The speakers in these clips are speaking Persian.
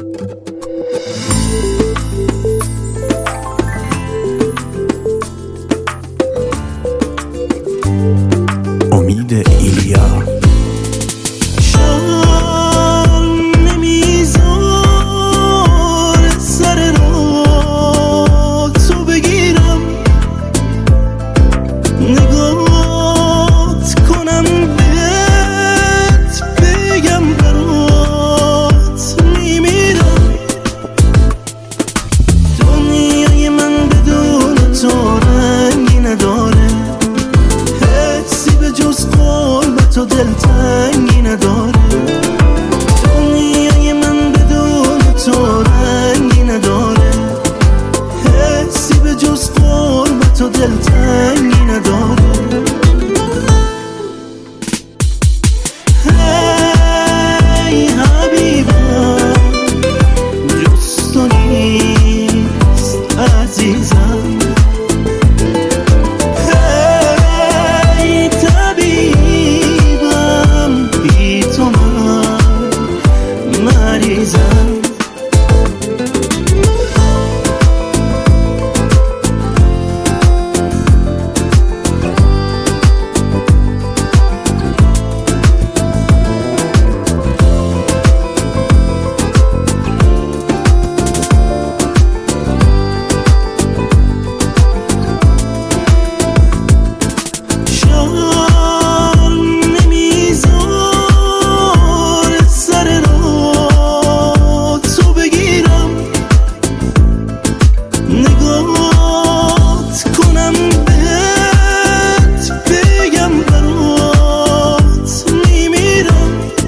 امید ایلیا. شرم نمیذاره سر را تو بگیرم، نگات کنم بهت بگم برات میمیرم. دنیای من بدون تو رنگی نداره، حسی به جز قربت و دلتنگی نداره. دنیای من بدون تو رنگی نداره، حسی به جز قربت و دلتنگی نداره. هی حبیبم جز تو نیست عزیزم، نگات کنم بهت بگم برات میمیرم.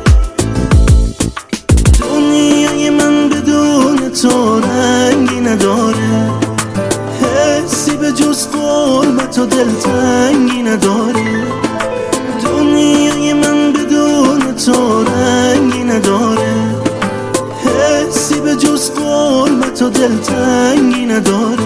دنیای من بدون تو رنگی نداره، حسی به جز قربت و دلتنگی نداره. دنیای من بدون تو رنگی نداره، حسی به جز قربت و دلتنگی نداره.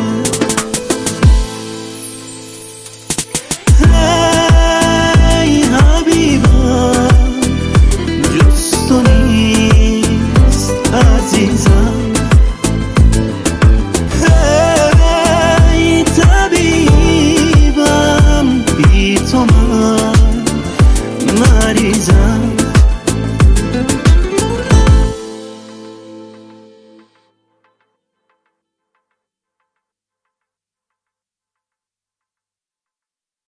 هی حبیبم جز تو نیست عزیزم، هی طبیبم بی تو من مریضم.